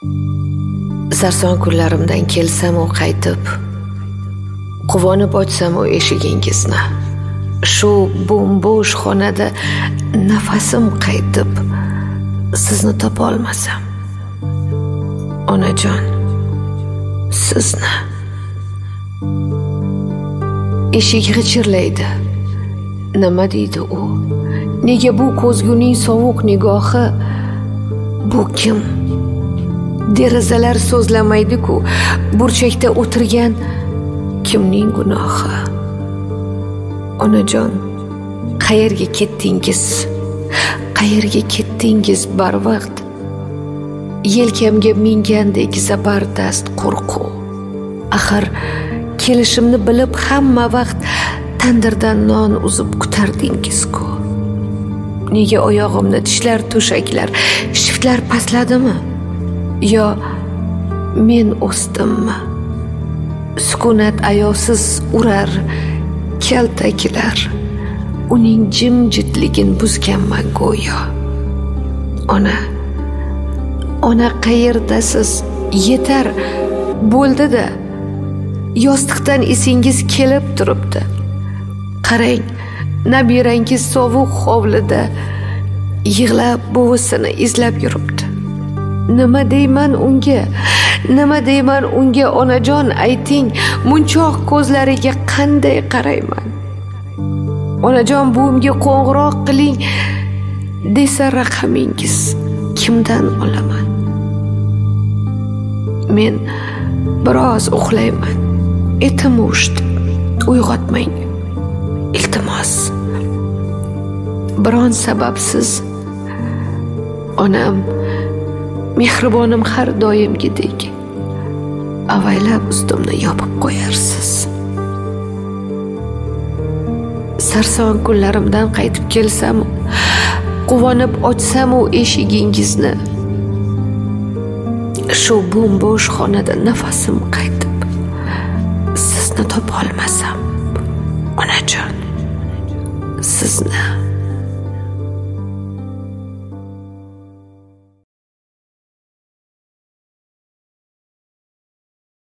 Sarson kunlarimdan kelsam u qaytib, quvonib ochsam u eshigingizni, shu bo'sh xonada nafasim qaytib, sizni topa olmasam, onajon, sizni. Eshik g'ichirlaydi. Nima deydi u? Nega bu ko'zguning sovuq nigohi? Bu kim? Derazalar so'zlamaydi-ku, burchakda o'tirgan kimning gunohi? Onajon, qayerga ketdingiz? Qayerga ketdingiz barvaqt? Yelkamga mingandek zabardast qo'rquv. Axir kelishimni bilib hamma vaqt tandirdan non uzib kutardingiz-ku. Nega oyog'imni tishlar to'shaklar, shiftlar pastladimi? Yo men o'sdimmi? Sukunat ayovsiz urar kaltaklar, uning jimjitligin buzganman go'yo. Ona qayerdasiz? Yetar, bo'ldi-da. Yostiqdan esingiz kelib turibdi. Qarang, nabirangiz sovuq hovlida yig'lab buvisini izlab yuribdi. Nima deyman unga onajon, ayting, munchoq ko'zlariga qanday qarayman? Onajon, buvimga qo'ng'iroq qiling desa raqamingiz kimdan olaman? Men biroz uxlayman. Etim ushdi. Uyg'otmang. Iltimos. Biron sababsiz onam, mehribonim har doimgidek avaylab ustimni yopib qo'yarsiz. Sarson kunlarimdan qaytib kelsam, quvonib ochsam u eshigingizni, shu bo'sh xonada nafasim qaytib, sizni topa olmasam, onajon, sizni